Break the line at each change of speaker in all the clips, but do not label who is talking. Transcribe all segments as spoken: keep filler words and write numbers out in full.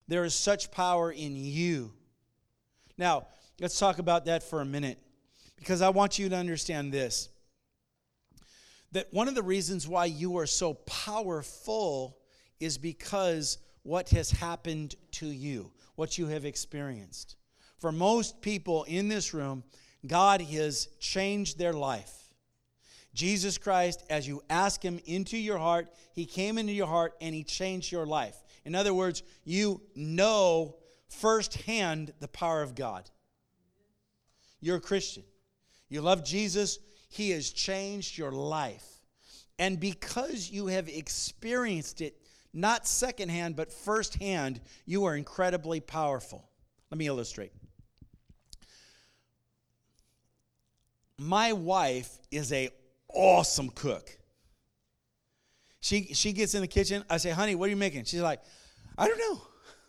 There is such power in you. Now, let's talk about that for a minute, because I want you to understand this. That one of the reasons why you are so powerful is because what has happened to you, what you have experienced. For most people in this room, God has changed their life. Jesus Christ, as you ask him into your heart, he came into your heart and he changed your life. In other words, you know firsthand the power of God. You're a Christian. You love Jesus. He has changed your life. And because you have experienced it, not secondhand, but firsthand, you are incredibly powerful. Let me illustrate. My wife is a awesome cook. She she gets in the kitchen. I say, honey, what are you making? She's like, I don't know.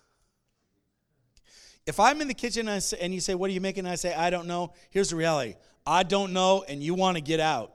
If I'm in the kitchen and, I say, and you say, what are you making? And I say, I don't know. Here's the reality. I don't know, and you want to get out.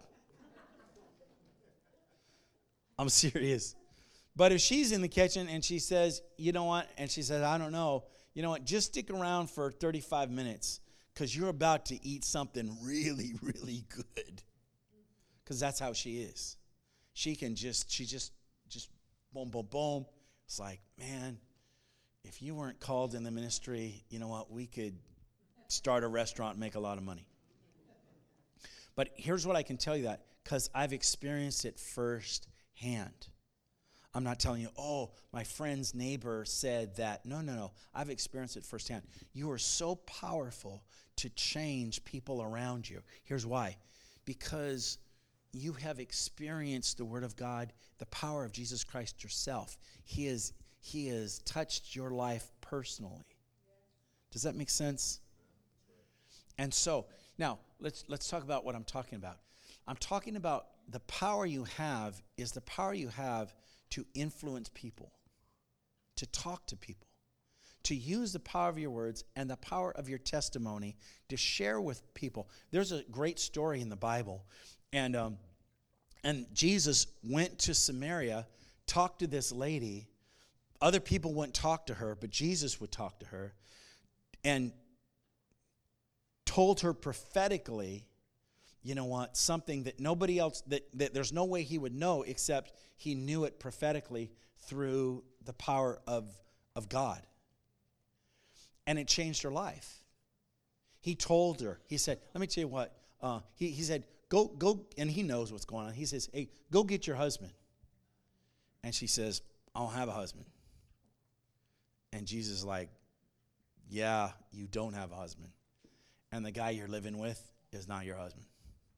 I'm serious. But if she's in the kitchen and she says, you know what? And she says, I don't know. You know what? Just stick around for thirty-five minutes because you're about to eat something really, really good. Because that's how she is. She can just, she just, just boom, boom, boom. It's like, man, if you weren't called in the ministry, you know what? We could start a restaurant and make a lot of money. But here's what I can tell you that, because I've experienced it firsthand. I'm not telling you, oh, my friend's neighbor said that. No, no, no. I've experienced it firsthand. You are so powerful to change people around you. Here's why. Because you have experienced the Word of God, the power of Jesus Christ yourself. He is, he has touched your life personally. Does that make sense? And so, now, let's let's talk about what I'm talking about. I'm talking about the power you have is the power you have to influence people, to talk to people, to use the power of your words and the power of your testimony to share with people. There's a great story in the Bible, and um, and Jesus went to Samaria, talked to this lady. Other people wouldn't talk to her, but Jesus would talk to her, and told her prophetically, you know what, something that nobody else, that, that there's no way he would know except he knew it prophetically through the power of, of God. And it changed her life. He told her, he said, let me tell you what, uh, he, he said, go, go, and he knows what's going on. He says, hey, go get your husband. And she says, I don't have a husband. And Jesus is like, yeah, you don't have a husband. And the guy you're living with is not your husband.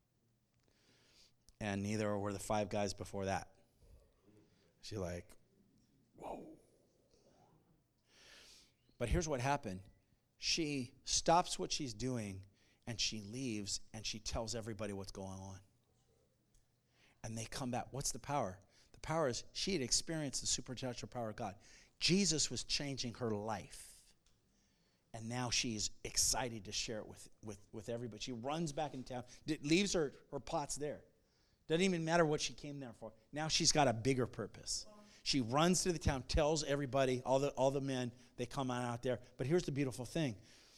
And neither were the five guys before that. She's like, whoa. But here's what happened. She stops what she's doing, and she leaves, and she tells everybody what's going on. And they come back. What's the power? The power is she had experienced the supernatural power of God. Jesus was changing her life. And now she's excited to share it with, with, with everybody. She runs back in town, leaves her, her pots there. Doesn't even matter what she came there for. Now she's got a bigger purpose. She runs to the town, tells everybody, all the, all the men, they come on out there. But here's the beautiful thing.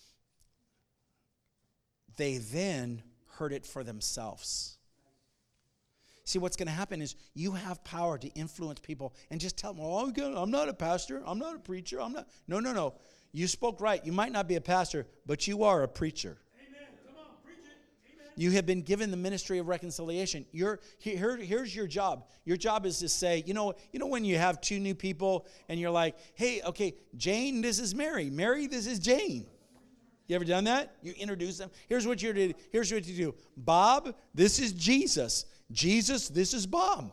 They then heard it for themselves. See, what's going to happen is you have power to influence people and just tell them, oh, I'm not a pastor. I'm not a preacher. I'm not. No, no, no. You spoke right. You might not be a pastor, but you are a preacher.
Amen. Come on, preach it. Amen.
You have been given the ministry of reconciliation. You're, here, here's your job. Your job is to say, you know, you know when you have two new people and you're like, hey, okay, Jane, this is Mary. Mary, this is Jane. You ever done that? You introduce them. Here's what you're to do. Here's what you do. Bob, this is Jesus. Jesus, this is Bob.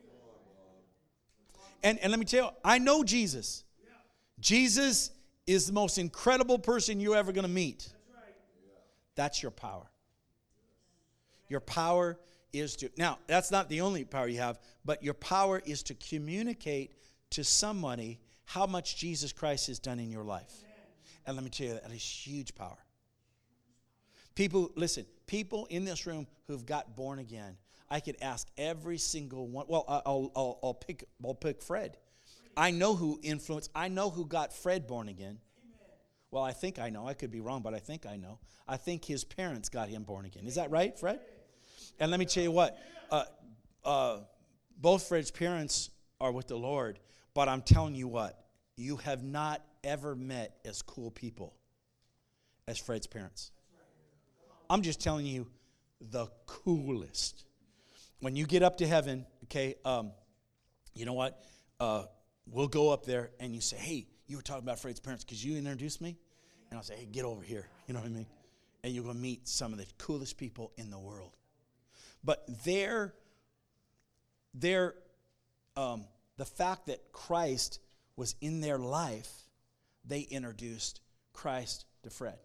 And, and let me tell you, I know Jesus. Jesus is the most incredible person you're ever going to meet. That's your power. Your power is to, now, that's not the only power you have, but your power is to communicate to somebody how much Jesus Christ has done in your life. And let me tell you, that is huge power. People, listen, people in this room who've got born again, I could ask every single one. Well, I'll, I'll, I'll pick, I'll pick Fred. I know who influenced. I know who got Fred born again. Well, I think I know. I could be wrong, but I think I know. I think his parents got him born again. Is that right, Fred? And let me tell you what. Uh, uh, both Fred's parents are with the Lord, but I'm telling you what. You have not ever met as cool people as Fred's parents. I'm just telling you, the coolest. When you get up to heaven, okay, um, you know what? Uh, we'll go up there and you say, hey, you were talking about Fred's parents. Could you introduce me? And I'll say, hey, get over here. You know what I mean? And you're going to meet some of the coolest people in the world. But they're, they're um, the fact that Christ was in their life, they introduced Christ to Fred.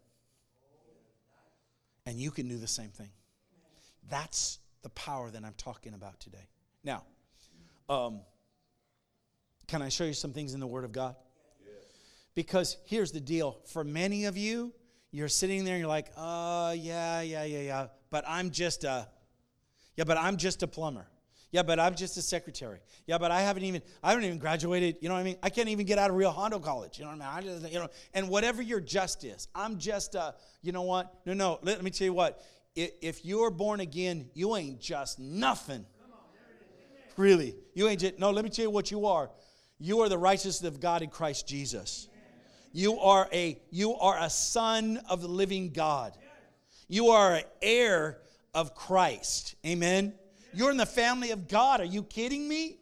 And you can do the same thing. That's the power that I'm talking about today. Now, um, can I show you some things in the Word of God? Yes. Because here's the deal. For many of you, you're sitting there and you're like, uh, yeah, yeah, yeah, yeah. But I'm just a, yeah, but I'm just a plumber. Yeah, but I'm just a secretary. Yeah, but I haven't even, I haven't even graduated. You know what I mean? I can't even get out of Rio Hondo College. You know what I mean? I just, you know, and whatever your just is, I'm just a, you know what? No, no, let, let me tell you what. If, if you're born again, you ain't just nothing. Really. You ain't just, no, let me tell you what you are. You are the righteousness of God in Christ Jesus. You are a, you are a son of the living God. You are an heir of Christ. Amen? You're in the family of God. Are you kidding me?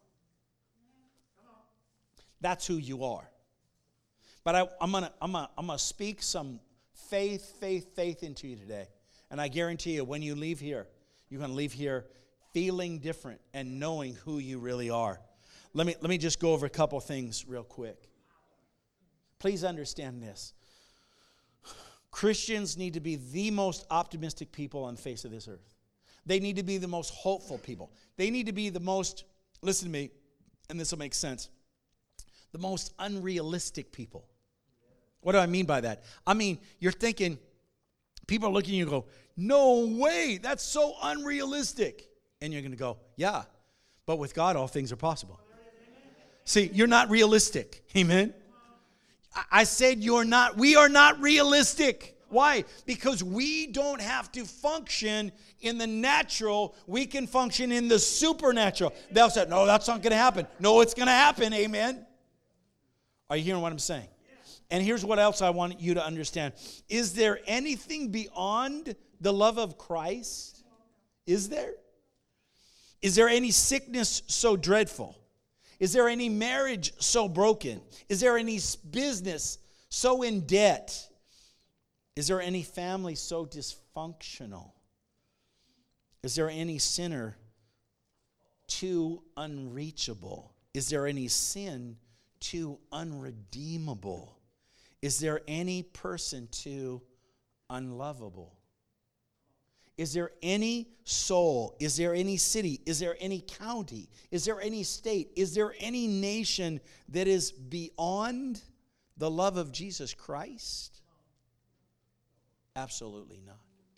That's who you are. But I, I'm gonna, I'm gonna, I'm gonna speak some faith, faith, faith into you today. And I guarantee you, when you leave here, you're gonna leave here feeling different and knowing who you really are. Let me, let me just go over a couple things real quick. Please understand this. Christians need to be the most optimistic people on the face of this earth. They need to be the most hopeful people. They need to be the most, listen to me, and this will make sense, the most unrealistic people. What do I mean by that? I mean, you're thinking, people are looking at you and go, no way, that's so unrealistic. And you're going to go, yeah, but with God, all things are possible. See, you're not realistic. Amen? I said you're not, we are not realistic. Why? Because we don't have to function in the natural. We can function in the supernatural. They'll say, no, that's not going to happen. No, it's going to happen. Amen? Are you hearing what I'm saying? And here's what else I want you to understand. Is there anything beyond the love of Christ? Is there? Is there any sickness so dreadful? Is there any marriage so broken? Is there any business so in debt? Is there any family so dysfunctional? Is there any sinner too unreachable? Is there any sin too unredeemable? Is there any person too unlovable? Is there any soul? Is there any city? Is there any county? Is there any state? Is there any nation that is beyond the love of Jesus Christ? Absolutely not.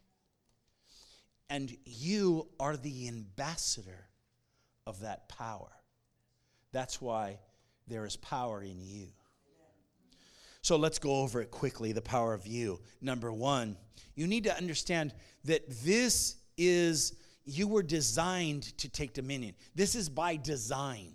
And you are the ambassador of that power. That's why there is power in you. So let's go over it quickly, the power of you. Number one, you need to understand that this is, you were designed to take dominion. This is by design.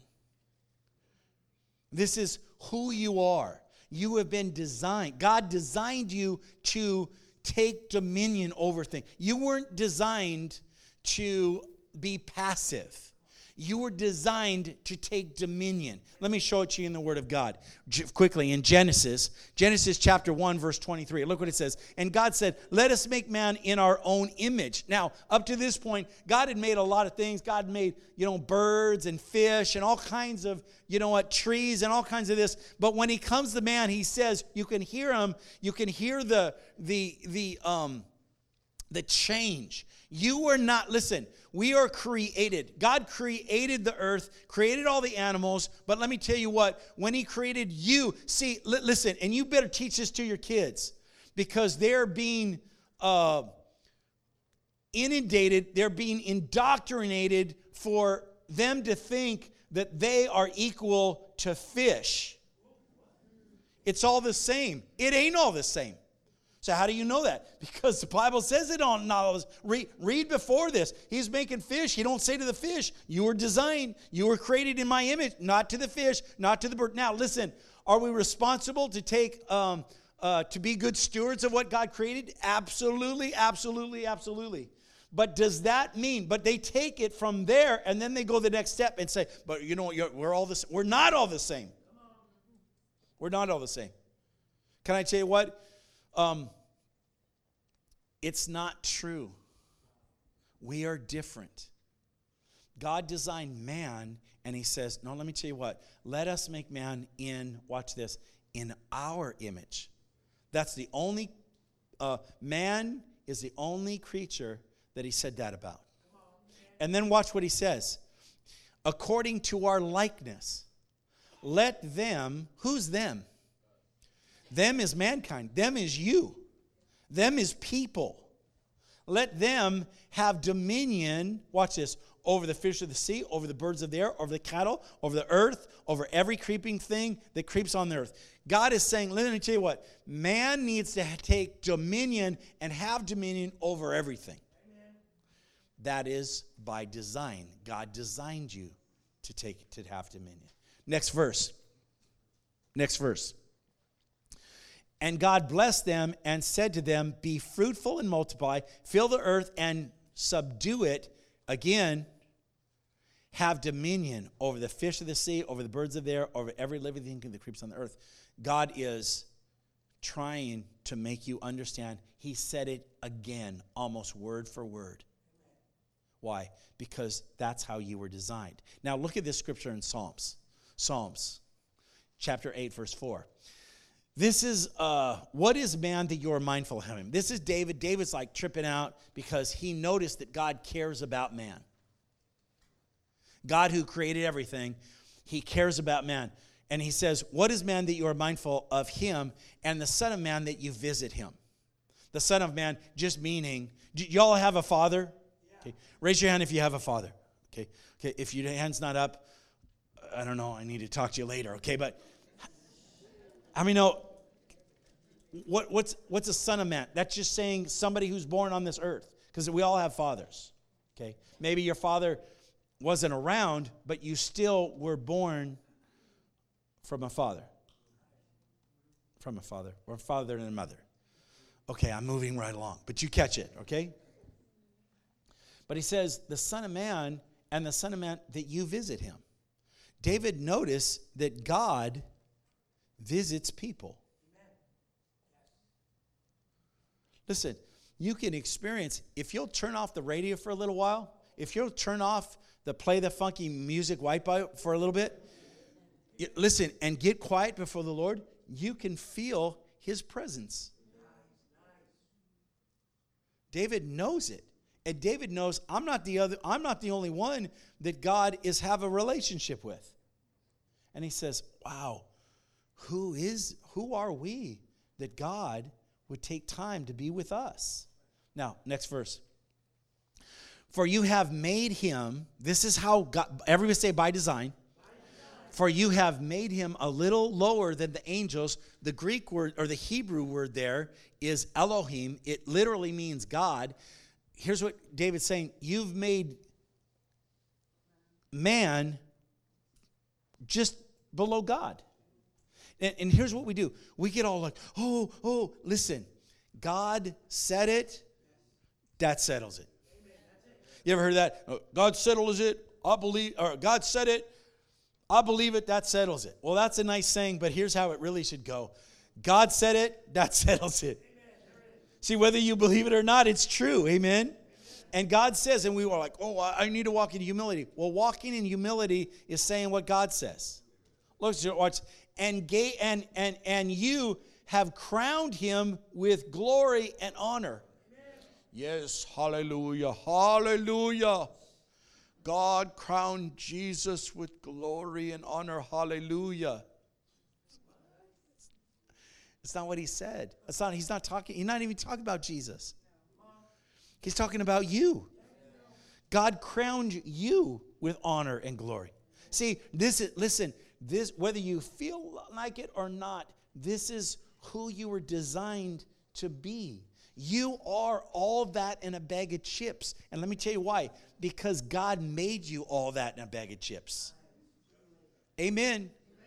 This is who you are. You have been designed. God designed you to take dominion over things. You weren't designed to be passive. You were designed to take dominion. Let me show it to you in the Word of God. Quickly, in Genesis, Genesis chapter one, verse twenty-three. Look what it says. And God said, let us make man in our own image. Now, up to this point, God had made a lot of things. God made, you know, birds and fish and all kinds of, you know what, trees and all kinds of this. But when he comes to man, he says, you can hear him. You can hear the, the, the, um, the change. You were not, listen, we are created. God created the earth, created all the animals, but let me tell you what, when he created you, see, li- listen, and you better teach this to your kids because they're being uh, inundated, they're being indoctrinated for them to think that they are equal to fish. It's all the same. It ain't all the same. So how do you know that? Because the Bible says it on not all this. Read, read before this. He's making fish. He don't say to the fish, you were designed, you were created in my image, not to the fish, not to the bird. Now listen, are we responsible to take, um, uh, to be good stewards of what God created? Absolutely, absolutely, absolutely. But does that mean, but they take it from there and then they go the next step and say, but you know what, you're, we're all the We're not all the same. We're not all the same. Can I tell you what? Um, it's not true. We are different. God designed man, and he says, no, let me tell you what. Let us make man in, watch this, in our image. That's the only, uh, man is the only creature that he said that about. And then watch what he says. According to our likeness, let them, who's them? Them is mankind. Them is you. Them is people. Let them have dominion, watch this, over the fish of the sea, over the birds of the air, over the cattle, over the earth, over every creeping thing that creeps on the earth. God is saying, let me tell you what, man needs to take dominion and have dominion over everything. Amen. That is by design. God designed you to take to have dominion. Next verse. Next verse. And God blessed them and said to them, be fruitful and multiply, fill the earth and subdue it. Again, have dominion over the fish of the sea, over the birds of the air, over every living thing that creeps on the earth. God is trying to make you understand. He said it again, almost word for word. Why? Because that's how you were designed. Now look at this scripture in Psalms. Psalms, chapter eight, verse four. This is, uh, what is man that you are mindful of him? This is David. David's like tripping out because he noticed that God cares about man. God who created everything, he cares about man. And he says, what is man that you are mindful of him, and the son of man that you visit him? The son of man just meaning, do y'all have a father? Yeah. Okay. Raise your hand if you have a father. Okay. Okay. If your hand's not up, I don't know, I need to talk to you later. Okay. But I mean, no, what, what's, what's a son of man? That's just saying somebody who's born on this earth, because we all have fathers, okay? Maybe your father wasn't around, but you still were born from a father. From a father, or a father and a mother. Okay, I'm moving right along, but you catch it, okay? But he says, the son of man and the son of man that you visit him. David noticed that God visits people. Listen, you can experience, if you'll turn off the radio for a little while, if you'll turn off the play the funky music wipeout for a little bit, you, listen, and get quiet before the Lord, you can feel his presence. David knows it. And David knows I'm not the other, I'm not the only one that God is have a relationship with. And he says, wow, Who is, who are we that God would take time to be with us? Now, next verse. For you have made him, this is how God, everybody say by design. By design. For you have made him a little lower than the angels. The Greek word, or the Hebrew word there is Elohim. It literally means God. Here's what David's saying. You've made man just below God. And, and here's what we do. We get all like, oh, oh, listen. God said it. That settles it. You ever heard that? Oh, God settles it. I believe, or God said it. I believe it. That settles it. Well, that's a nice saying, but here's how it really should go. God said it. That settles it. See, whether you believe it or not, it's true. Amen. And God says, and we were like, oh, I need to walk in humility. Well, walking in humility is saying what God says. Look, watch. And, gay, and, and, and you have crowned him with glory and honor. Amen. Yes, hallelujah, hallelujah. God crowned Jesus with glory and honor, hallelujah. It's not what he said. It's not, he's not talking, he's not even talking about Jesus. He's talking about you. God crowned you with honor and glory. See, this is, listen, this, whether you feel like it or not, this is who you were designed to be. You are all that in a bag of chips. And let me tell you why. Because God made you all that in a bag of chips. Amen.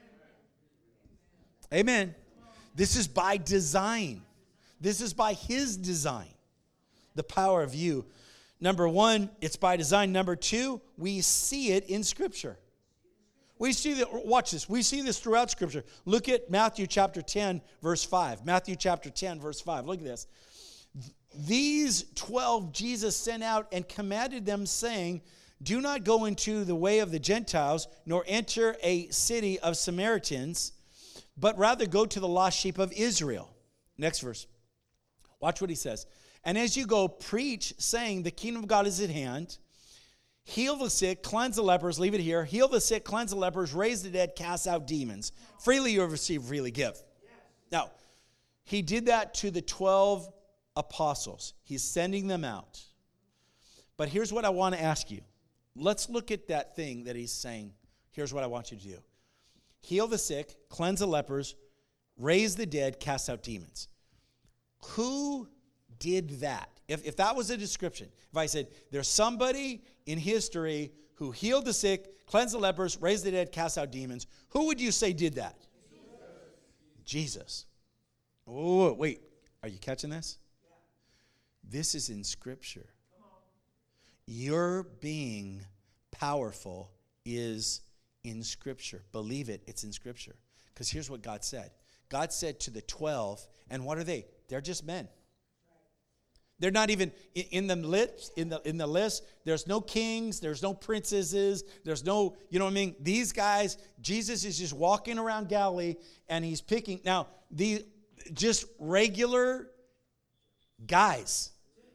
Amen. This is by design. This is by His design. The power of you. Number one, it's by design. Number two, we see it in Scripture. We see that, watch this, we see this throughout Scripture. Look at Matthew chapter ten, verse five. Matthew chapter ten, verse five. Look at this. These twelve Jesus sent out and commanded them, saying, do not go into the way of the Gentiles, nor enter a city of Samaritans, but rather go to the lost sheep of Israel. Next verse. Watch what he says. And as you go, preach, saying, the kingdom of God is at hand. Heal the sick, cleanse the lepers, leave it here. Heal the sick, cleanse the lepers, raise the dead, cast out demons. Freely you have received, freely give. Now, he did that to the twelve apostles. He's sending them out. But here's what I want to ask you. Let's look at that thing that he's saying. Here's what I want you to do. Heal the sick, cleanse the lepers, raise the dead, cast out demons. Who did that? If, if that was a description, if I said, there's somebody in history who healed the sick, cleansed the lepers, raised the dead, cast out demons, who would you say did that? Jesus. Jesus. Oh, wait. Are you catching this? Yeah. This is in Scripture. Your being powerful is in Scripture. Believe it, it's in Scripture. Because here's what God said. God said to the twelve, and what are they? They're just men. They're not even in the list, in the in the list. There's no kings, there's no princesses, there's no, you know what I mean? These guys, Jesus is just walking around Galilee and he's picking. Now, the just regular guys.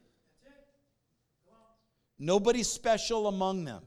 Nobody special among them.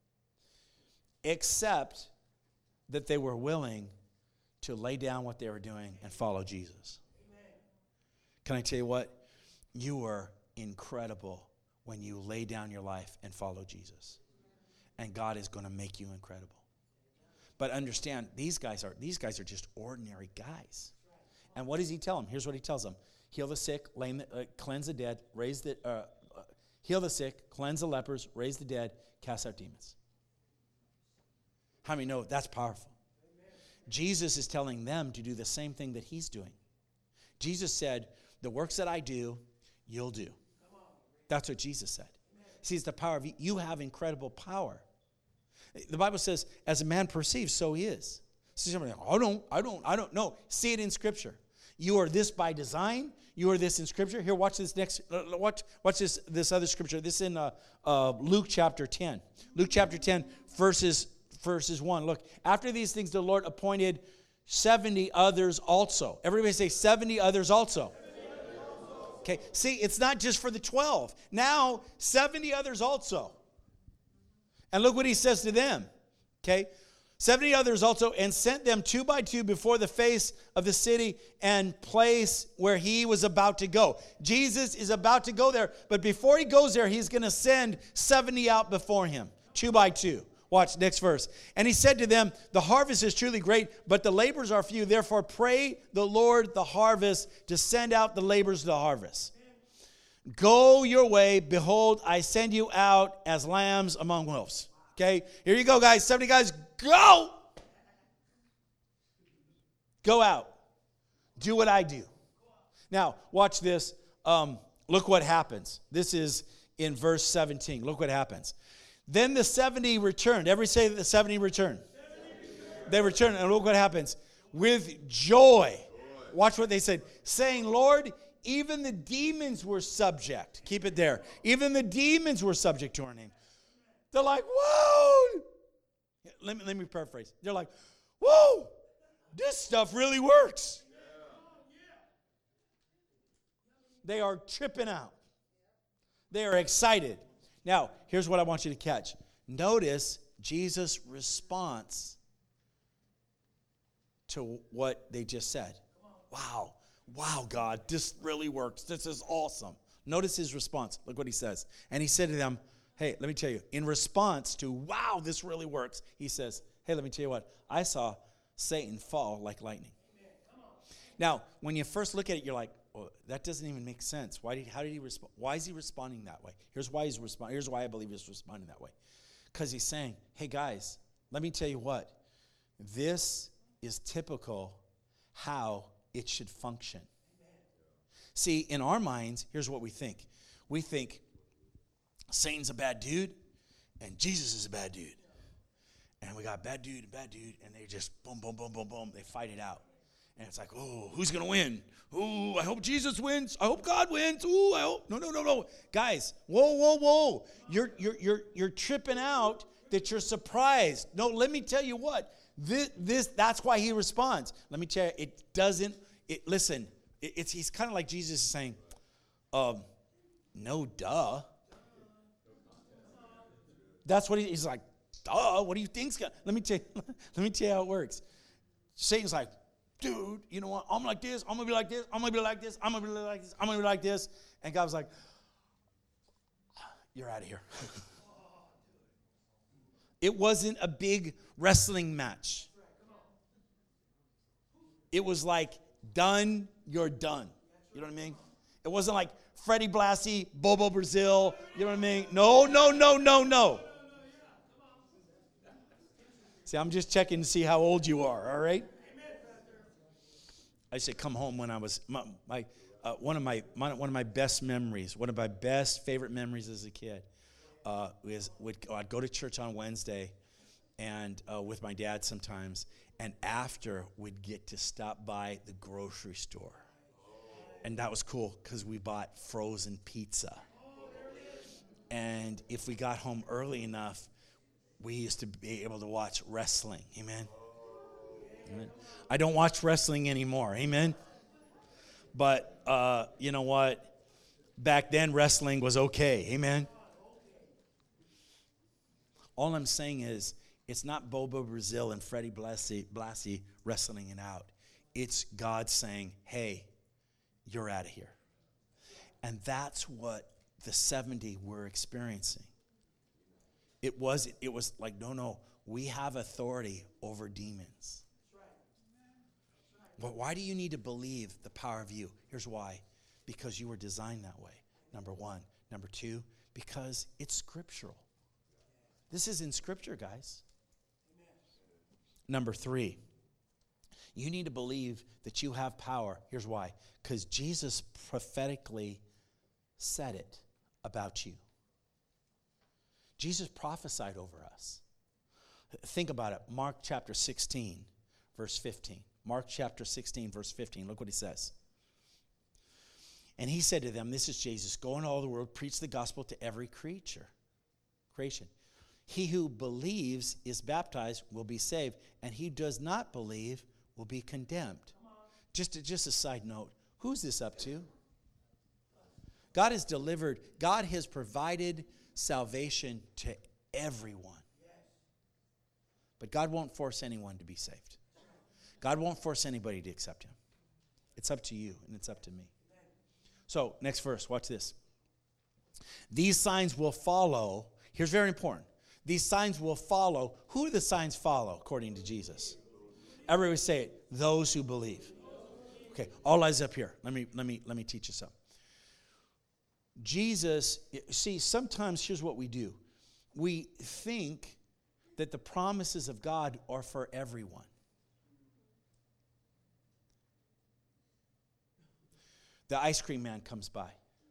Except that they were willing to lay down what they were doing and follow Jesus. Can I tell you what? You are incredible when you lay down your life and follow Jesus. And God is going to make you incredible. But understand, these guys are these guys are just ordinary guys. And what does he tell them? Here's what he tells them. Heal the sick, lame the, uh, cleanse the dead, raise the, uh, uh, heal the sick, cleanse the lepers, raise the dead, cast out demons. How many know that's powerful? Amen. Jesus is telling them to do the same thing that he's doing. Jesus said, the works that I do, you'll do. That's what Jesus said. See, it's the power of you. You have incredible power. The Bible says, as a man perceives, so he is. So somebody, I don't, I don't, I don't know. See it in Scripture. You are this by design. You are this in Scripture. Here, watch this next. Uh, watch, watch this. This other Scripture. This in uh, uh, Luke chapter ten. Luke chapter ten, verses verses one. Look, after these things, the Lord appointed seventy others also. Everybody say seventy others also. Okay, see, it's not just for the twelve. Now, seventy others also. And look what he says to them. Okay, seventy others also, and sent them two by two before the face of the city and place where he was about to go. Jesus is about to go there, but before he goes there, he's going to send seventy out before him, two by two. Watch, next verse. And he said to them, the harvest is truly great, but the laborers are few. Therefore, pray the Lord the harvest to send out the laborers to the harvest. Go your way. Behold, I send you out as lambs among wolves. Okay, here you go, guys. seventy guys, go. Go out. Do what I do. Now, watch this. Um, look what happens. This is in verse seventeen. Look what happens. Then the seventy returned. Everybody say that the seventy returned. returned. They returned, and look what happens. With joy. Watch what they said. Saying, Lord, even the demons were subject. Keep it there. Even the demons were subject to our name. They're like, whoa. Let me, let me paraphrase. They're like, whoa, this stuff really works. They are tripping out. They are excited. Now, here's what I want you to catch. Notice Jesus' response to what they just said. Wow. Wow, God, this really works. This is awesome. Notice his response. Look what he says. And he said to them, hey, let me tell you, in response to, wow, this really works, he says, hey, let me tell you what, I saw Satan fall like lightning. Now, when you first look at it, you're like, well, that doesn't even make sense. Why did, how did he respond? Why is he responding that way? Here's why he's responding. Here's why I believe he's responding that way. Because he's saying, hey, guys, let me tell you what. This is typical how it should function. See, in our minds, here's what we think. We think Satan's a bad dude and Jesus is a bad dude. And we got bad dude and bad dude, and they just boom, boom, boom, boom, boom. They fight it out. And it's like, oh, who's going to win? Oh, I hope Jesus wins. I hope God wins. Oh, I hope. No, no, no, no. Guys, whoa, whoa, whoa. You're, you're, you're, you're tripping out that you're surprised. No, let me tell you what. This, this that's why he responds. Let me tell you, it doesn't, it, listen, it, it's he's kind of like Jesus is saying, um, no, duh. That's what he, he's like, duh, what do you think's gonna, let me tell you, let me tell you how it works. Satan's like, dude, you know what? I'm like this. I'm going to be like this. I'm going to be like this. I'm going to be like this. I'm going to be like this. And God was like, you're out of here. It wasn't a big wrestling match. It was like, done, you're done. You know what I mean? It wasn't like Freddie Blassie, Bobo Brazil. You know what I mean? No, no, no, no, no. See, I'm just checking to see how old you are, all right? I used to come home when I was, my, my uh, one of my, my one of my best memories, one of my best favorite memories as a kid, uh, was would, I'd go to church on Wednesday and uh, with my dad sometimes, and after we'd get to stop by the grocery store. And that was cool because we bought frozen pizza. And if we got home early enough, we used to be able to watch wrestling. Amen. Amen. I don't watch wrestling anymore. Amen. But uh, you know what? Back then, wrestling was okay. Amen. All I'm saying is, it's not Bobo Brazil and Freddie Blassie, Blassie wrestling it out. It's God saying, hey, you're out of here. And that's what the seventy were experiencing. It was, it was like, no, no, we have authority over demons. But why do you need to believe the power of you? Here's why. Because you were designed that way, number one. Number two, because it's scriptural. This is in Scripture, guys. Number three, you need to believe that you have power. Here's why. Because Jesus prophetically said it about you. Jesus prophesied over us. Think about it. Mark chapter sixteen, verse fifteen. Mark chapter sixteen, verse fifteen. Look what he says. And he said to them, this is Jesus, go into all the world, preach the gospel to every creature, creation. He who believes is baptized will be saved, and he who does not believe will be condemned. Just, just a side note, who's this up to? God has delivered, God has provided salvation to everyone. But God won't force anyone to be saved. God won't force anybody to accept him. It's up to you, and it's up to me. So, next verse, watch this. These signs will follow. Here's very important. These signs will follow. Who do the signs follow, according to Jesus? Everybody say it. Those who believe. Okay, all eyes up here. Let me, let me, let me teach you something. Jesus, see, sometimes here's what we do. We think that the promises of God are for everyone. The ice cream man comes by. Like,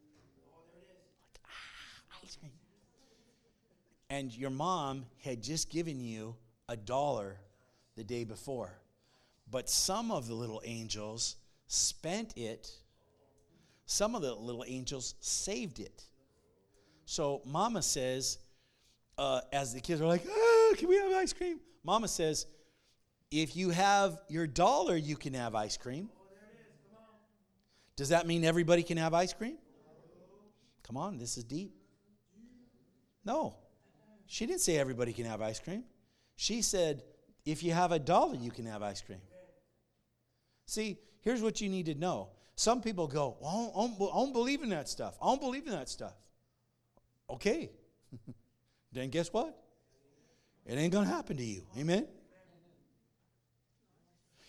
ah, ice cream. And your mom had just given you a dollar the day before. But some of the little angels spent it. Some of the little angels saved it. So mama says, uh, as the kids are like, ah, can we have ice cream? Mama says, if you have your dollar, you can have ice cream. Does that mean everybody can have ice cream? Come on, this is deep. No. She didn't say everybody can have ice cream. She said, if you have a dollar, you can have ice cream. See, here's what you need to know. Some people go, well, I, don't, I don't believe in that stuff. I don't believe in that stuff. Okay. Then guess what? It ain't going to happen to you. Amen?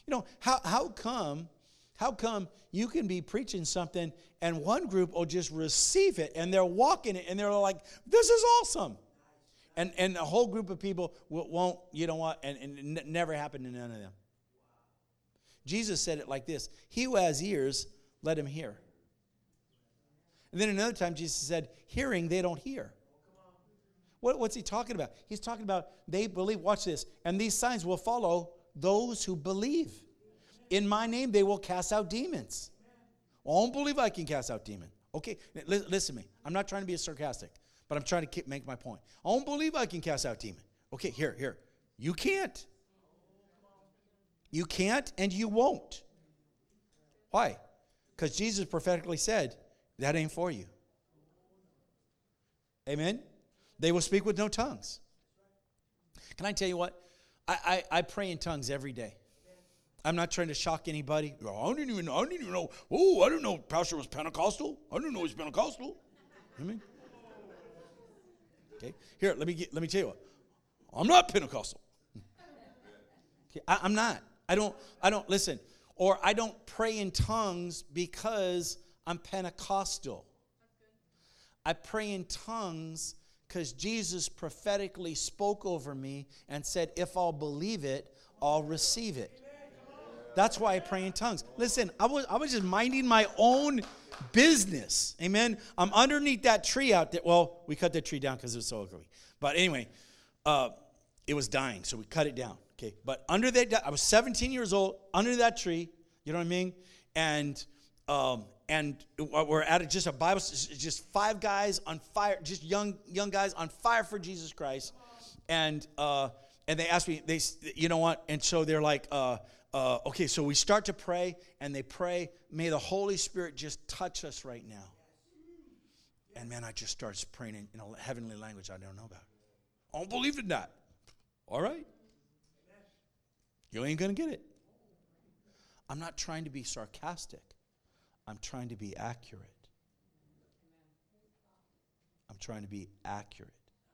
You know, how, how come, how come you can be preaching something and one group will just receive it and they're walking it and they're like, this is awesome. And and a whole group of people won't, you know what, and, and it never happened to none of them. Jesus said it like this: he who has ears, let him hear. And then another time Jesus said, hearing, they don't hear. What, what's he talking about? He's talking about they believe, watch this, and these signs will follow those who believe. In my name, they will cast out demons. Well, I don't believe I can cast out demons. Okay, li- listen to me. I'm not trying to be sarcastic, but I'm trying to keep, make my point. I don't believe I can cast out demons. Okay, here, here. You can't. You can't and you won't. Why? Because Jesus prophetically said, that ain't for you. Amen? They will speak with no tongues. Can I tell you what? I, I, I pray in tongues every day. I'm not trying to shock anybody. Oh, I didn't even know. I didn't even know. Oh, I didn't know Pastor was Pentecostal. I didn't know he was Pentecostal. Amen? Okay. Here, let me get, let me tell you what. I'm not Pentecostal. Okay, I, I'm not. I don't. I don't listen. Or I don't pray in tongues because I'm Pentecostal. I pray in tongues because Jesus prophetically spoke over me and said, if I'll believe it, I'll receive it. That's why I pray in tongues. Listen, I was I was just minding my own business. Amen. I'm underneath that tree out there. Well, we cut that tree down because it was so ugly. But anyway, uh, it was dying, so we cut it down. Okay. But under that, I was seventeen years old, under that tree. You know what I mean? And um, and we're at a, just a Bible, just five guys on fire, just young young guys on fire for Jesus Christ. And uh, and they asked me, they you know what? And so they're like. Uh, Uh, okay, so we start to pray, and they pray, may the Holy Spirit just touch us right now. And man, I just started praying in, in a heavenly language I don't know about. I don't believe in that. All right. You ain't going to get it. I'm not trying to be sarcastic. I'm trying to be accurate. I'm trying to be accurate.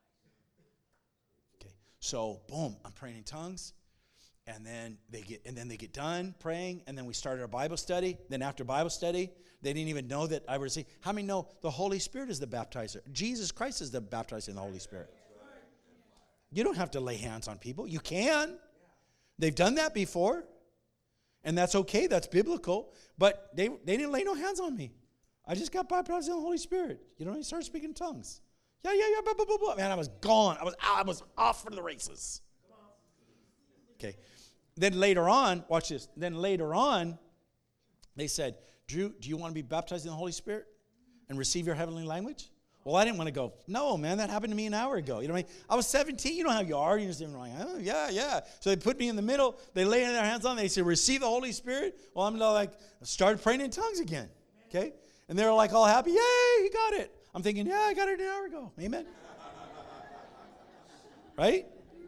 Okay, so boom, I'm praying in tongues. And then they get and then they get done praying, and then we started our Bible study. Then after Bible study, they didn't even know that I was receiving. How many know the Holy Spirit is the baptizer? Jesus Christ is the baptizer in the Holy Spirit. You don't have to lay hands on people. You can. They've done that before. And that's okay. That's biblical. But they, they didn't lay no hands on me. I just got baptized in the Holy Spirit. You know, he started speaking in tongues. Yeah, yeah, yeah, blah, blah, blah, blah. Man, I was gone. I was out. I was off for the races. Okay. Then later on, watch this. Then later on, they said, Drew, do you want to be baptized in the Holy Spirit and receive your heavenly language? Well, I didn't want to go, no, man, that happened to me an hour ago. You know what I mean? I was seventeen. You know how you are. You're just like, oh, yeah, yeah. So they put me in the middle. They lay their hands on me. They said, receive the Holy Spirit. Well, I'm like, started praying in tongues again. Okay? And they were like all happy. Yay, he got it. I'm thinking, yeah, I got it an hour ago. Amen? Right?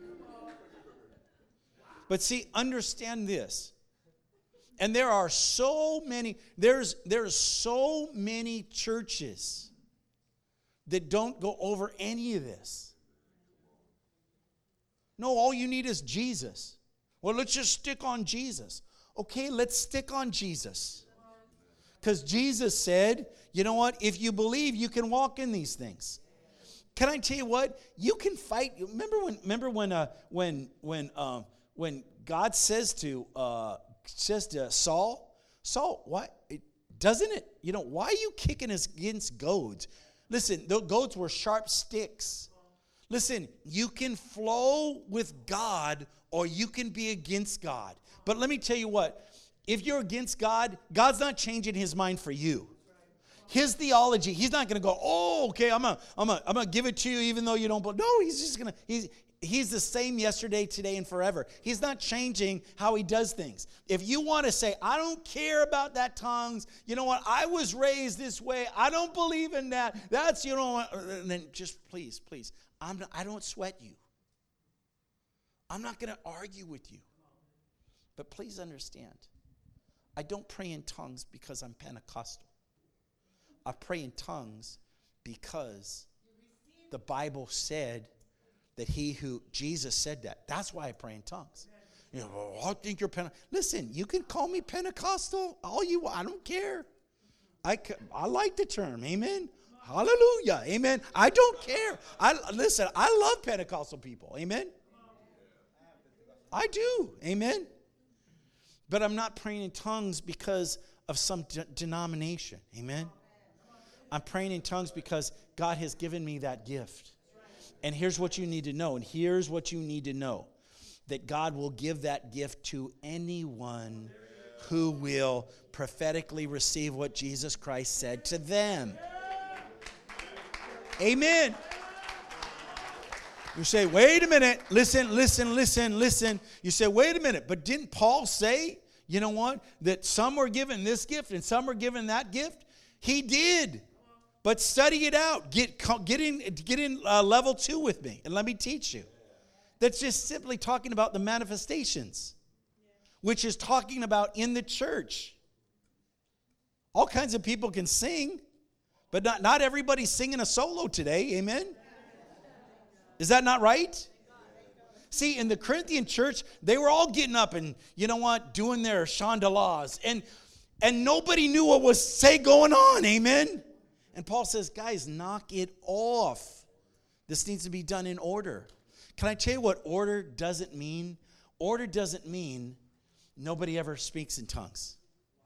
But see, understand this. And there are so many, there's there's so many churches that don't go over any of this. No, all you need is Jesus. Well, let's just stick on Jesus. Okay, let's stick on Jesus. Because Jesus said, you know what? If you believe, you can walk in these things. Can I tell you what? You can fight. Remember when? Remember when? Uh, when? When? Um, When God says to uh, says to Saul, Saul, why it, doesn't it? You know, why are you kicking us against goads? Listen, the goads were sharp sticks. Listen, you can flow with God or you can be against God. But let me tell you what, if you're against God, God's not changing his mind for you. His theology, he's not going to go, oh, okay, I'm going I'm to I'm gonna give it to you even though you don't believe. No, he's just going to, he's He's the same yesterday, today, and forever. He's not changing how he does things. If you want to say, I don't care about that tongues, you know what, I was raised this way, I don't believe in that, that's, you know, then just please, please, I'm not, I don't sweat you. I'm not going to argue with you. But please understand, I don't pray in tongues because I'm Pentecostal. I pray in tongues because the Bible said that he who, Jesus said that. That's why I pray in tongues. You know, oh, I think you're Pentecostal. Listen, you can call me Pentecostal all you want. I don't care. I, I like the term. Amen. Hallelujah. Amen. I don't care. I listen, I love Pentecostal people. Amen. I do. Amen. But I'm not praying in tongues because of some de- denomination. Amen. I'm praying in tongues because God has given me that gift. And here's what you need to know. And here's what you need to know. That God will give that gift to anyone who will prophetically receive what Jesus Christ said to them. Amen. You say, wait a minute. Listen, listen, listen, listen. You say, wait a minute. But didn't Paul say, you know what? That some were given this gift and some were given that gift? He did. But study it out. Get, get in, get in uh, level two with me and let me teach you. That's just simply talking about the manifestations, which is talking about in the church. All kinds of people can sing, but not, not everybody's singing a solo today. Amen? Is that not right? See, in the Corinthian church, they were all getting up and, you know what, doing their chandellas. And, and nobody knew what was, say, going on. Amen? And Paul says, guys, knock it off. This needs to be done in order. Can I tell you what order doesn't mean? Order doesn't mean nobody ever speaks in tongues.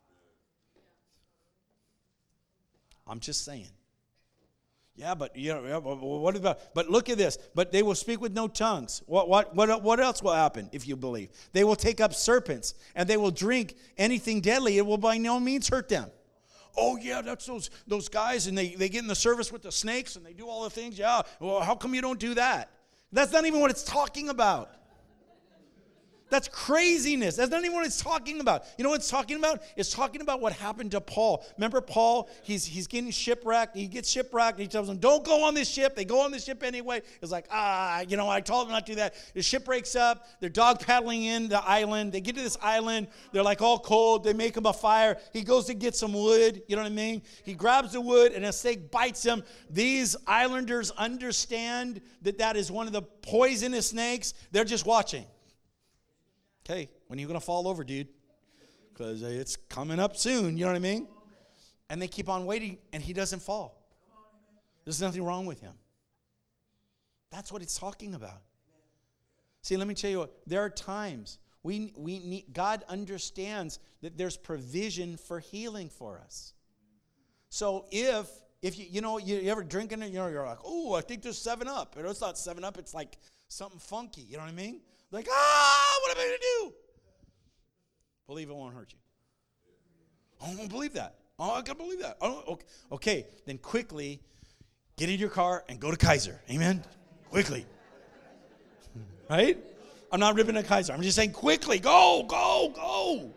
I'm just saying. Yeah, but you know, yeah, but what about? But look at this. But they will speak with no tongues. What what what what else will happen if you believe? They will take up serpents and they will drink anything deadly. It will by no means hurt them. Oh yeah, that's those those guys, and they they get in the service with the snakes and they do all the things. Yeah. Well, how come you don't do that? That's not even what it's talking about. That's craziness. That's not even what it's talking about. You know what it's talking about? It's talking about what happened to Paul. Remember Paul? He's he's getting shipwrecked. He gets shipwrecked. And he tells them, don't go on this ship. They go on the ship anyway. It's like, ah, you know, I told them not to do that. The ship breaks up. They're dog paddling in the island. They get to this island. They're like all cold. They make him a fire. He goes to get some wood. You know what I mean? He grabs the wood and a snake bites him. These islanders understand that that is one of the poisonous snakes. They're just watching. Hey, when are you going to fall over, dude? Because it's coming up soon, you know what I mean? And they keep on waiting, and he doesn't fall. There's nothing wrong with him. That's what it's talking about. See, let me tell you what, there are times we we need, God understands that there's provision for healing for us. So if, if you, you know, you, you ever drinking it, you know, you're like, oh, I think there's seven up. But it's not seven up, it's like something funky, you know what I mean? Like, ah, what am I going to do? Believe it won't hurt you. I don't believe that. Oh, I can't believe that. Oh, okay. okay, then quickly get in your car and go to Kaiser. Amen? Quickly. Right? I'm not ripping a Kaiser. I'm just saying quickly. Go, go, go.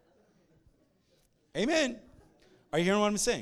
Amen. Are you hearing what I'm saying?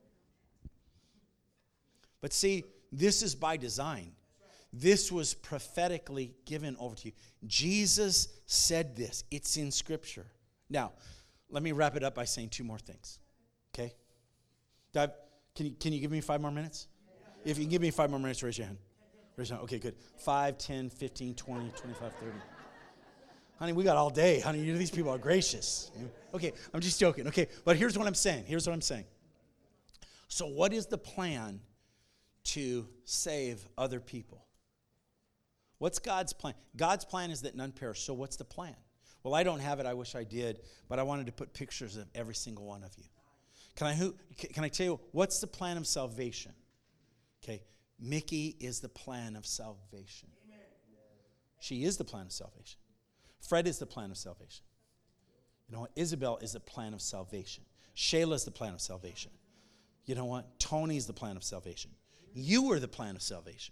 But see, this is by design. This was prophetically given over to you. Jesus said this. It's in Scripture. Now, let me wrap it up by saying two more things. Okay? Dad, can you, can you give me five more minutes? If you can give me five more minutes, raise your hand. Raise your hand. Okay, good. five, ten, fifteen, twenty, twenty-five, thirty. Honey, we got all day. Honey, you know, these people are gracious. Okay, I'm just joking. Okay, but here's what I'm saying. Here's what I'm saying. So what is the plan to save other people? What's God's plan? God's plan is that none perish. So what's the plan? Well, I don't have it. I wish I did. But I wanted to put pictures of every single one of you. Can I, who, can I tell you, what's the plan of salvation? Okay, Mickey is the plan of salvation. She is the plan of salvation. Fred is the plan of salvation. You know what? Isabel is the plan of salvation. Shayla is the plan of salvation. You know what? Tony is the plan of salvation. You are the plan of salvation.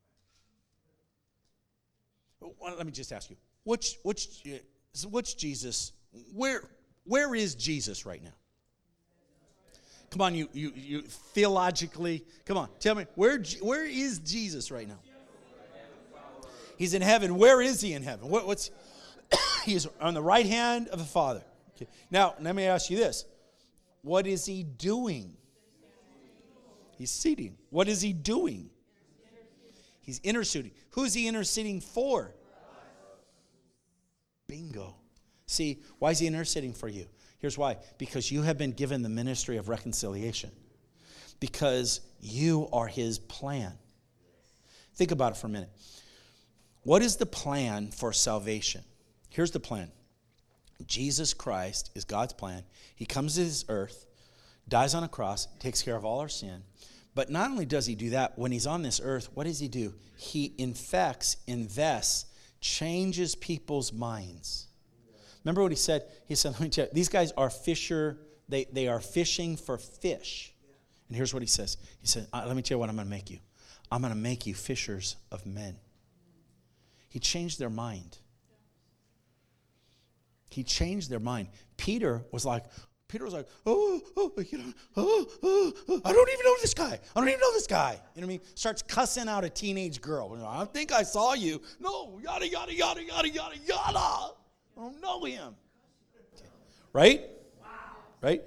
Well, let me just ask you, which, which, which Jesus, where, where is Jesus right now? Come on, you, you, you theologically, come on, tell me, where, where is Jesus right now? He's in heaven. Where is he in heaven? What, what's, he's on the right hand of the Father. Okay. Now, let me ask you this. What is he doing? He's seating. What is he doing? He's interceding. Who's he interceding for? Bingo. See, why is he interceding for you? Here's why. Because you have been given the ministry of reconciliation. Because you are his plan. Think about it for a minute. What is the plan for salvation? Here's the plan. Jesus Christ is God's plan. He comes to this earth, dies on a cross, takes care of all our sin. But not only does he do that, when he's on this earth, what does he do? He infects, invests, changes people's minds. Remember what he said? He said, let me tell you, these guys are fisher, they, they are fishing for fish. And here's what he says. He said, uh, let me tell you what I'm going to make you. I'm going to make you fishers of men. He changed their mind. He changed their mind. Peter was like, Peter was like, oh, oh, you know, oh, oh, oh, I don't even know this guy. I don't even know this guy. You know what I mean? Starts cussing out a teenage girl. I think I saw you. No, yada, yada, yada, yada, yada, yada. I don't know him. Okay. Right? Wow. Right?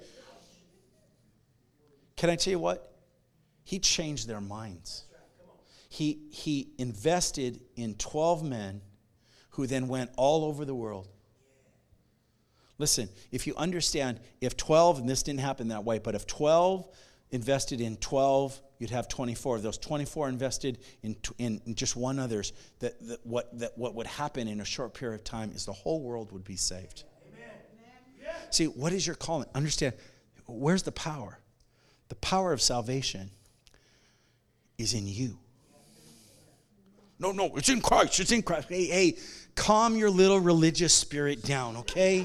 Can I tell you what? He changed their minds. He, he invested in twelve men who then went all over the world. Listen, if you understand, if twelve, and this didn't happen that way, but if twelve invested in twelve, you'd have twenty-four. If those twenty-four invested in, in, in just one others, that, that, what, that what would happen in a short period of time is the whole world would be saved. Amen. Amen. See, what is your calling? Understand, where's the power? The power of salvation is in you. No, no, it's in Christ. It's in Christ. Hey, hey, calm your little religious spirit down, okay?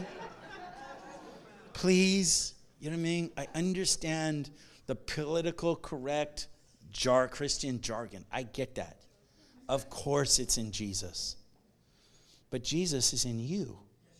Please. You know what I mean? I understand the political correct jar Christian jargon. I get that. Of course it's in Jesus. But Jesus is in you.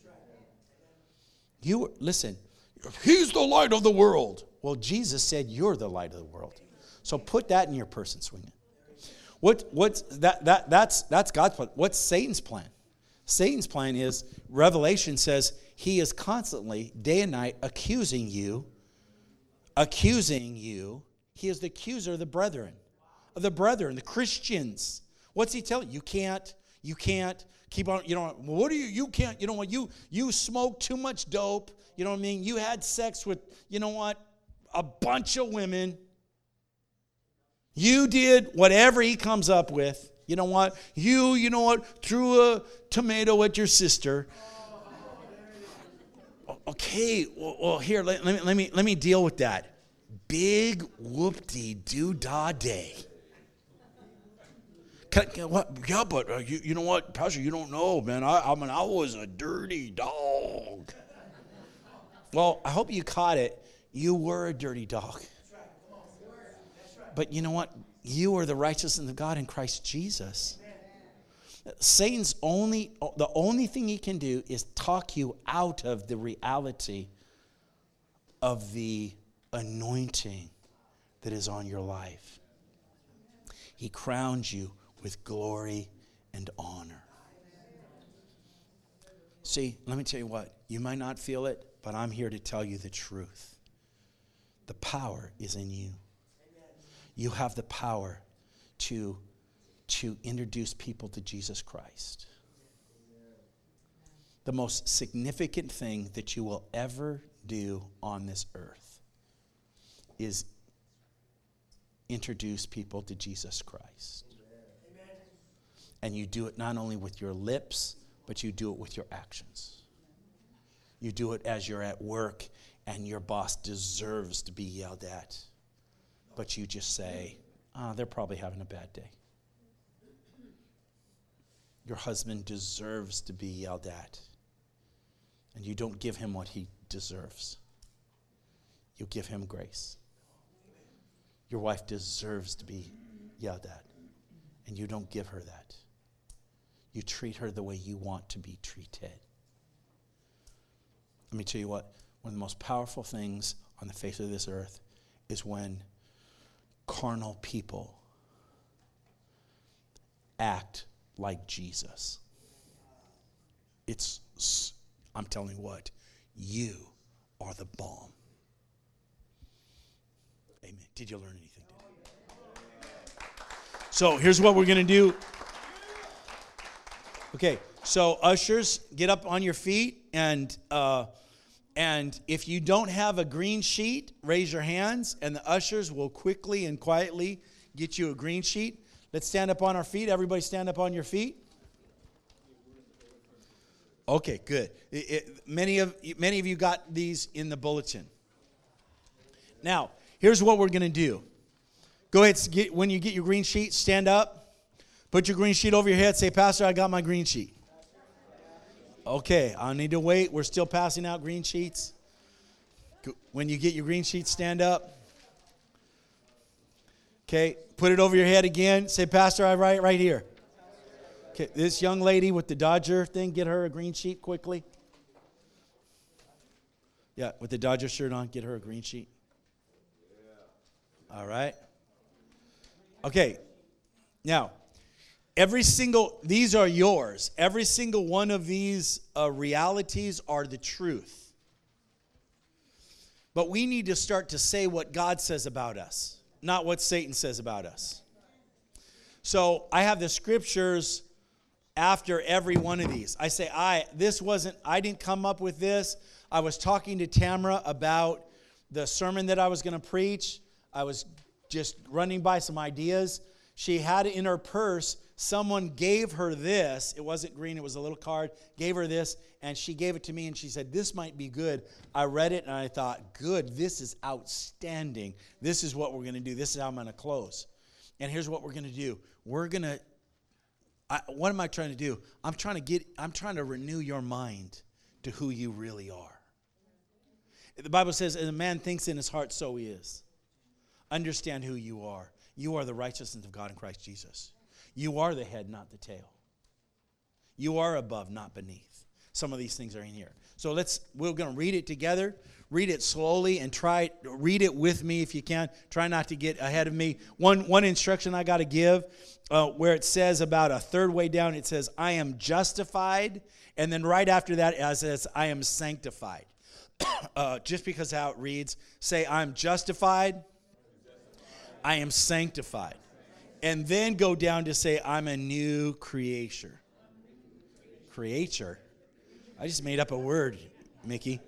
You listen, he's the light of the world. Well, Jesus said you're the light of the world. So put that in your person swinging. What what's that that that's that's God's plan. What's Satan's plan? Satan's plan is, Revelation says, he is constantly, day and night, accusing you, accusing you. He is the accuser of the brethren, of the brethren, the Christians. What's he telling you? You can't, you can't keep on, you know, what do you, you can't, you know what, you, you smoke too much dope, you know what I mean? You had sex with, you know what, a bunch of women. You did whatever he comes up with. You know what? You, you know what, threw a tomato at your sister. Okay, well, well here, let, let, me, let, me, let me deal with that. Big whoop-de-doo-dah day. Can, can, what, yeah, but uh, you, you know what, Pastor, you don't know, man. I, I mean, I was a dirty dog. Well, I hope you caught it. You were a dirty dog. But you know what? You are the righteousness of God in Christ Jesus. Satan's only, the only thing he can do is talk you out of the reality of the anointing that is on your life. He crowns you with glory and honor. See, let me tell you what. You might not feel it, but I'm here to tell you the truth. The power is in you. You have the power to, to introduce people to Jesus Christ. The most significant thing that you will ever do on this earth is introduce people to Jesus Christ. Amen. And you do it not only with your lips, but you do it with your actions. You do it as you're at work and your boss deserves to be yelled at. But you just say, ah, oh, they're probably having a bad day. Your husband deserves to be yelled at. And you don't give him what he deserves. You give him grace. Your wife deserves to be yelled at. And you don't give her that. You treat her the way you want to be treated. Let me tell you what, one of the most powerful things on the face of this earth is when carnal people act like Jesus. It's, I'm telling you what, you are the bomb. Amen. Did you learn anything today? So here's what we're going to do. Okay, So ushers, get up on your feet, and uh, and if you don't have a green sheet, raise your hands, and the ushers will quickly and quietly get you a green sheet. Let's stand up on our feet. Everybody stand up on your feet. Okay, good. It, it, many of many of you got these in the bulletin. Now, here's what we're going to do. Go ahead, get, when you get your green sheet, stand up. Put your green sheet over your head. Say, Pastor, I got my green sheet. Okay, I need to wait. We're still passing out green sheets. When you get your green sheet, stand up. Okay, put it over your head again. Say, Pastor, I write right here. Okay, this young lady with the Dodger thing, get her a green sheet quickly. Yeah, with the Dodger shirt on, get her a green sheet. All right. Okay, now, every single, these are yours. Every single one of these uh, realities are the truth. But we need to start to say what God says about us, not what Satan says about us. So I have the scriptures after every one of these. I say, I, this wasn't, I didn't come up with this. I was talking to Tamara about the sermon that I was going to preach. I was just running by some ideas. She had it in her purse. Someone gave her this. It wasn't green. It was a little card. Gave her this, and she gave it to me, and she said, this might be good. I read it, and I thought, good. This is outstanding. This is what we're going to do. This is how I'm going to close. And here's what we're going to do. We're going to, what am I trying to do? I'm trying to get, I'm trying to renew your mind to who you really are. The Bible says, as a man thinks in his heart, so he is. Understand who you are. You are the righteousness of God in Christ Jesus. You are the head, not the tail. You are above, not beneath. Some of these things are in here. So let's, we're going to read it together. Read it slowly and try, read it with me if you can. Try not to get ahead of me. One, one instruction I got to give, uh, where it says about a third way down, it says, I am justified. And then right after that, it says, I am sanctified. uh, just because how it reads, say, I'm justified. I am sanctified. And then go down to say, I'm a new creature. Creature? I just made up a word, Mickey.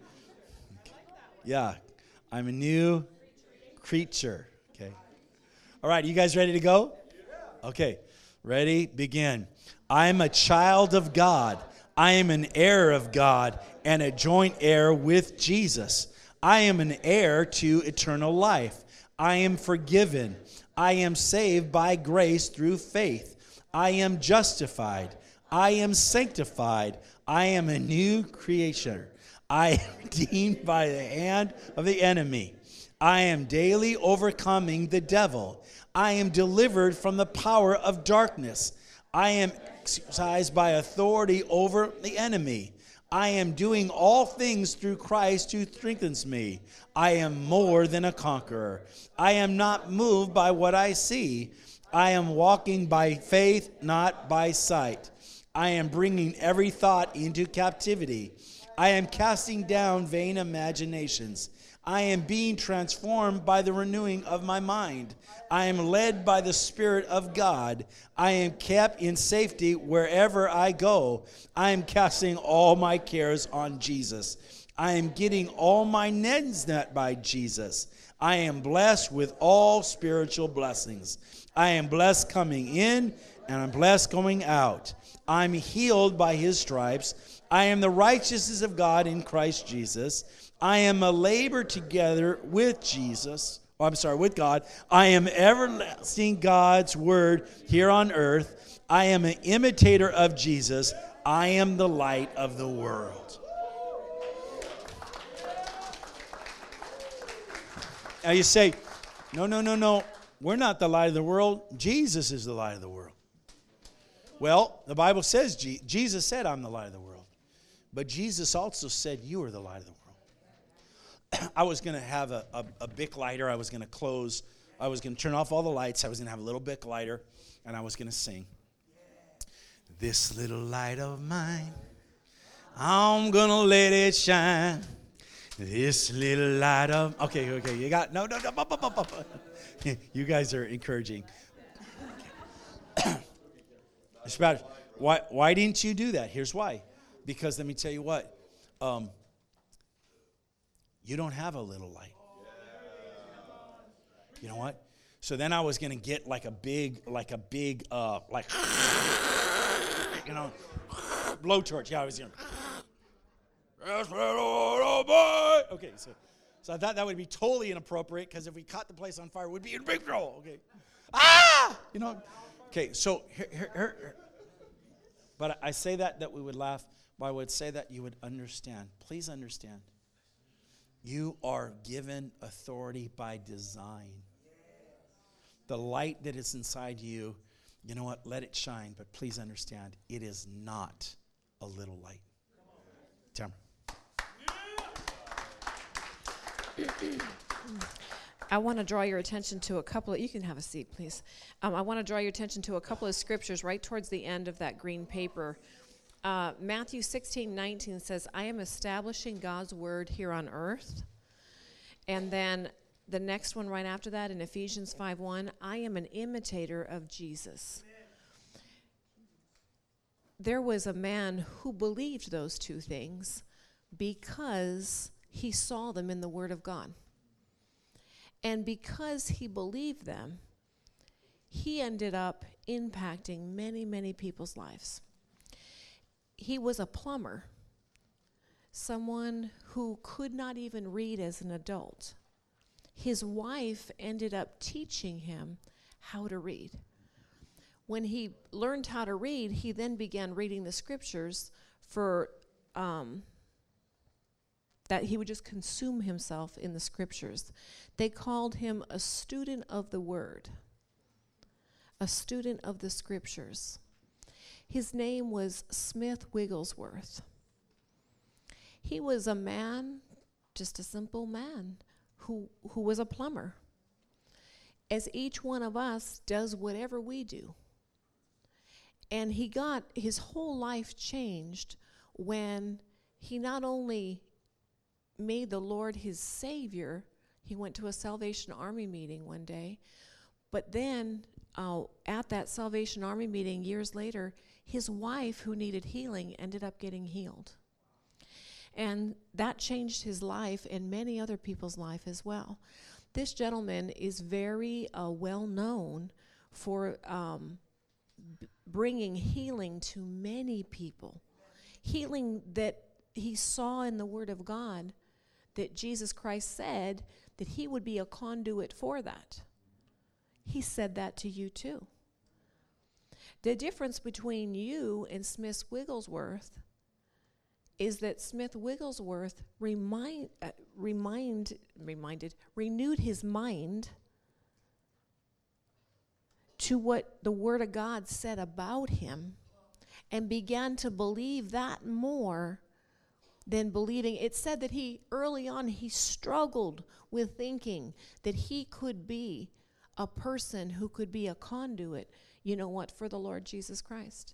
Yeah, I'm a new creature. Okay. All right, you guys ready to go? Okay, ready? Begin. I'm a child of God. I am an heir of God and a joint heir with Jesus. I am an heir to eternal life. I am forgiven. I am saved by grace through faith. I am justified. I am sanctified. I am a new creation. I am redeemed by the hand of the enemy. I am daily overcoming the devil. I am delivered from the power of darkness. I am exercised by authority over the enemy. I am doing all things through Christ who strengthens me. I am more than a conqueror. I am not moved by what I see. I am walking by faith, not by sight. I am bringing every thought into captivity. I am casting down vain imaginations. I am being transformed by the renewing of my mind. I am led by the Spirit of God. I am kept in safety wherever I go. I am casting all my cares on Jesus. I am getting all my needs met by Jesus. I am blessed with all spiritual blessings. I am blessed coming in, and I'm blessed going out. I'm healed by his stripes. I am the righteousness of God in Christ Jesus. I am a labor together with Jesus. Oh, I'm sorry, with God. I am everlasting God's word here on earth. I am an imitator of Jesus. I am the light of the world. Now you say, no, no, no, no. We're not the light of the world. Jesus is the light of the world. Well, the Bible says, Jesus said, I'm the light of the world. But Jesus also said, you are the light of the world. I was going to have a, a, a Bic lighter. I was going to close. I was going to turn off all the lights. I was going to have a little Bic lighter, and I was going to sing. This little light of mine, I'm going to let it shine. This little light of... Okay, okay, you got... No, no, no. You guys are encouraging. It's about... Why, why didn't you do that? Here's why. Because let me tell you what. Um, you don't have a little light. You know what? So then I was going to get like a big, like a big, uh, like, you know, blowtorch. Yeah, I was going to. Okay, so, so I thought that would be totally inappropriate because if we caught the place on fire, it would be in big trouble. Okay. Ah! You know? Okay, so here, here, here. But I say that that we would laugh, but I would say that you would understand. Please understand. You are given authority by design. The light that is inside you, you know what? Let it shine. But please understand, it is not a little light. Tamara.
I want to draw your attention to a couple of, you can have a seat, please. Um, I want to draw your attention to a couple of scriptures right towards the end of that green paper. Uh, Matthew sixteen nineteen says, I am establishing God's word here on earth. And then the next one right after that in Ephesians five one, I am an imitator of Jesus. There was a man who believed those two things because he saw them in the Word of God. And because he believed them, he ended up impacting many, many people's lives. He was a plumber, someone who could not even read as an adult. His wife ended up teaching him how to read. When he learned how to read, he then began reading the scriptures for um, that he would just consume himself in the scriptures. They called him a student of the word, a student of the scriptures. His name was Smith Wigglesworth. He was a man, just a simple man, who, who was a plumber. As each one of us does whatever we do. And he got his whole life changed when he not only made the Lord his Savior, he went to a Salvation Army meeting one day, but then uh, at that Salvation Army meeting years later, his wife, who needed healing, ended up getting healed. And that changed his life and many other people's life as well. This gentleman is very uh, well known for um, b- bringing healing to many people. Healing that he saw in the Word of God, that Jesus Christ said that he would be a conduit for that. He said that to you too. The difference between you and Smith Wigglesworth is that Smith Wigglesworth remind, uh, remind, reminded, renewed his mind to what the Word of God said about him and began to believe that more than believing. It said that he, early on, he struggled with thinking that he could be a person who could be a conduit, you know what, for the Lord Jesus Christ.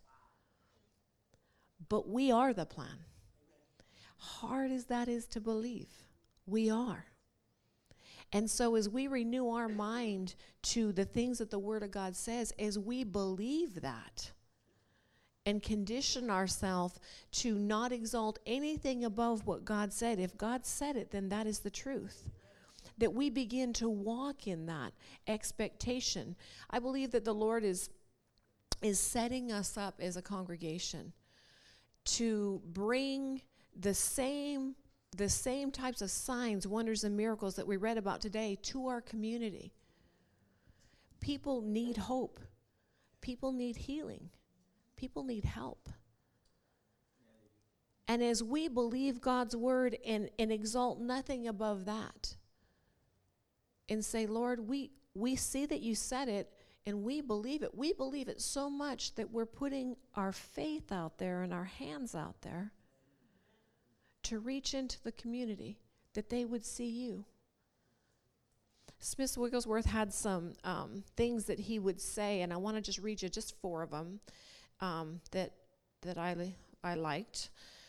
But we are the plan. Hard as that is to believe, we are. And so as we renew our mind to the things that the Word of God says, as we believe that and condition ourselves to not exalt anything above what God said, if God said it, then that is the truth. That we begin to walk in that expectation. I believe that the Lord is, is setting us up as a congregation to bring the same the same types of signs, wonders, and miracles that we read about today to our community. People need hope. People need healing. People need help. And as we believe God's word and, and exalt nothing above that, and say, Lord, we, we see that you said it, and we believe it. We believe it so much that we're putting our faith out there and our hands out there to reach into the community, that they would see you. Smith Wigglesworth had some um, things that he would say, and I want to just read you just four of them um, that that I li- I liked.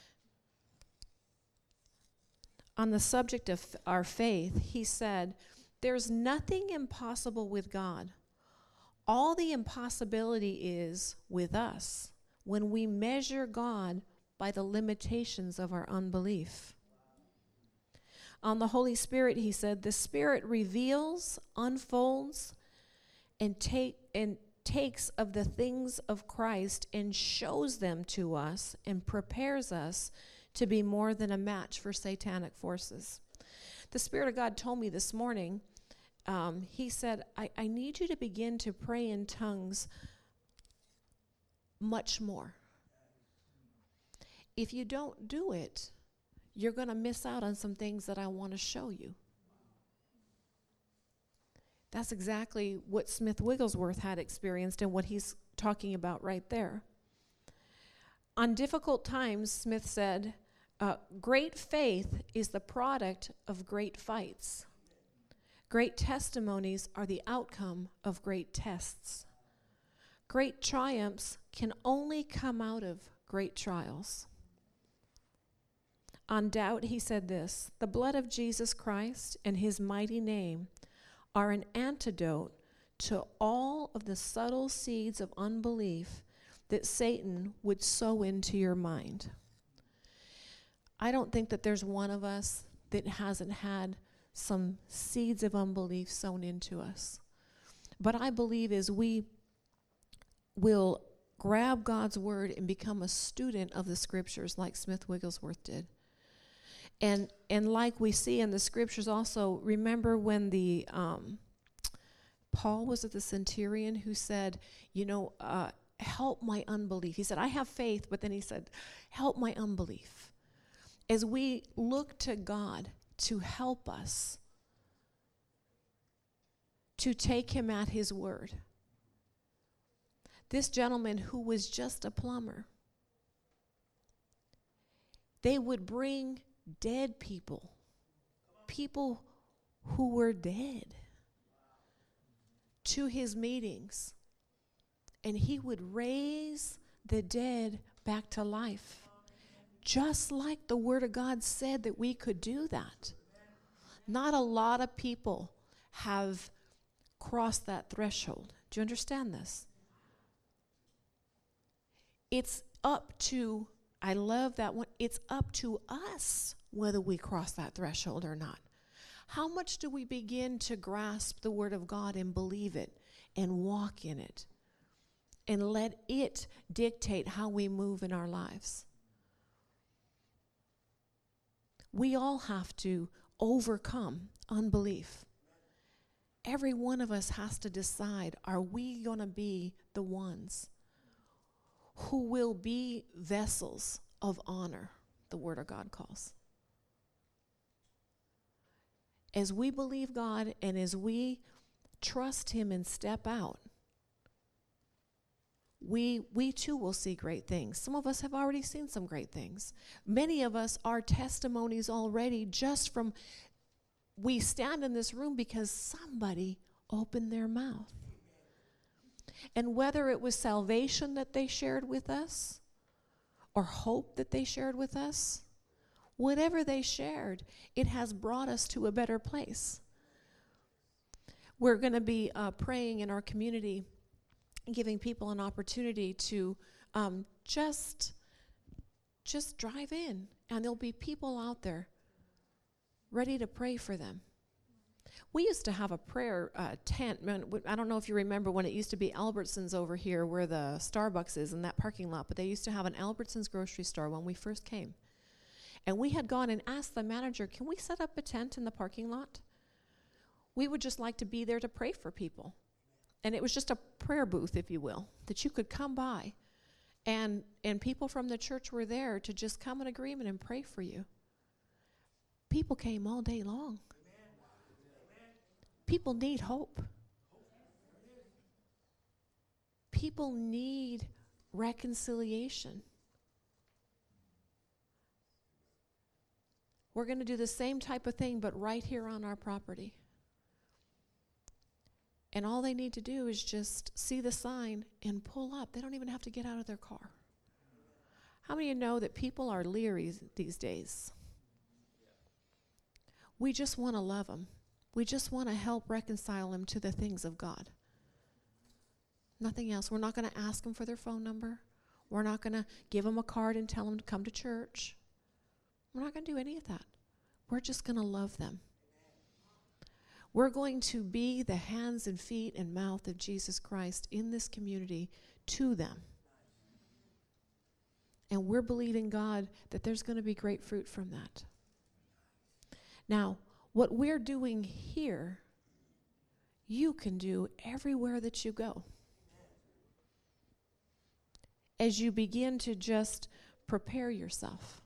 On the subject of f- our faith, he said, "There's nothing impossible with God. All the impossibility is with us. when we measure God by the limitations of our unbelief. On the Holy Spirit, he said, the Spirit reveals, unfolds, and take and takes of the things of Christ and shows them to us and prepares us to be more than a match for satanic forces. The Spirit of God told me this morning, um, he said, I, I need you to begin to pray in tongues much more. If you don't do it, you're going to miss out on some things that I want to show you. That's exactly what Smith Wigglesworth had experienced and what he's talking about right there. On difficult times, Smith said, uh, great faith is the product of great fights. Great testimonies are the outcome of great tests. Great triumphs can only come out of great trials. On doubt, he said this, the blood of Jesus Christ and his mighty name are an antidote to all of the subtle seeds of unbelief that Satan would sow into your mind. I don't think that there's one of us that hasn't had some seeds of unbelief sown into us. But I believe as we will grab God's word and become a student of the scriptures like Smith Wigglesworth did, And and like we see in the scriptures also, remember when the, um, Paul was at the centurion who said, you know, uh, help my unbelief. He said, I have faith, but then he said, help my unbelief. As we look to God to help us, to take him at his word. This gentleman who was just a plumber, they would bring dead people, people who were dead, to his meetings, and he would raise the dead back to life, just like the Word of God said that we could do that. Not a lot of people have crossed that threshold. Do you understand this? It's up to I love that one. It's up to us whether we cross that threshold or not. How much do we begin to grasp the Word of God and believe it and walk in it and let it dictate how we move in our lives? We all have to overcome unbelief. Every one of us has to decide, are we going to be the ones who will be vessels of honor, the Word of God calls. As we believe God and as we trust him and step out, we we too will see great things. Some of us have already seen some great things. Many of us are testimonies already just from, we stand in this room because somebody opened their mouth. And whether it was salvation that they shared with us or hope that they shared with us, whatever they shared, it has brought us to a better place. We're going to be uh, praying in our community, giving people an opportunity to um, just, just drive in, and there'll be people out there ready to pray for them. We used to have a prayer uh, tent. I don't know if you remember when it used to be Albertsons over here where the Starbucks is in that parking lot, but they used to have an Albertsons grocery store when we first came. And we had gone and asked the manager, can we set up a tent in the parking lot? We would just like to be there to pray for people. And it was just a prayer booth, if you will, that you could come by. And, and people from the church were there to just come in agreement and pray for you. People came all day long. People need hope. People need reconciliation. We're going to do the same type of thing, but right here on our property. And all they need to do is just see the sign and pull up. They don't even have to get out of their car. How many of you know that people are leery these days? We just want to love them. We just want to help reconcile them to the things of God. Nothing else. We're not going to ask them for their phone number. We're not going to give them a card and tell them to come to church. We're not going to do any of that. We're just going to love them. We're going to be the hands and feet and mouth of Jesus Christ in this community to them. And we're believing God that there's going to be great fruit from that. Now, what we're doing here, you can do everywhere that you go. As you begin to just prepare yourself.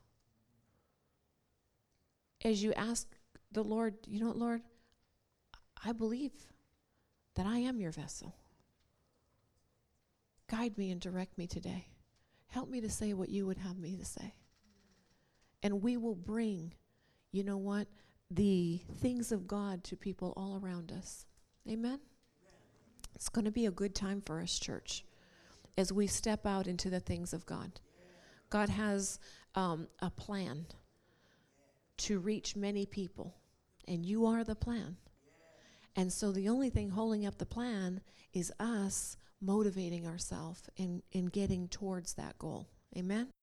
As you ask the Lord, you know what, Lord, I believe that I am your vessel. Guide me and direct me today. Help me to say what you would have me to say. And we will bring, you know what, the things of God to people all around us. Amen? It's going to be a good time for us, church, as we step out into the things of God. God has um, a plan to reach many people, and you are the plan. And so the only thing holding up the plan is us motivating ourselves in, in getting towards that goal. Amen?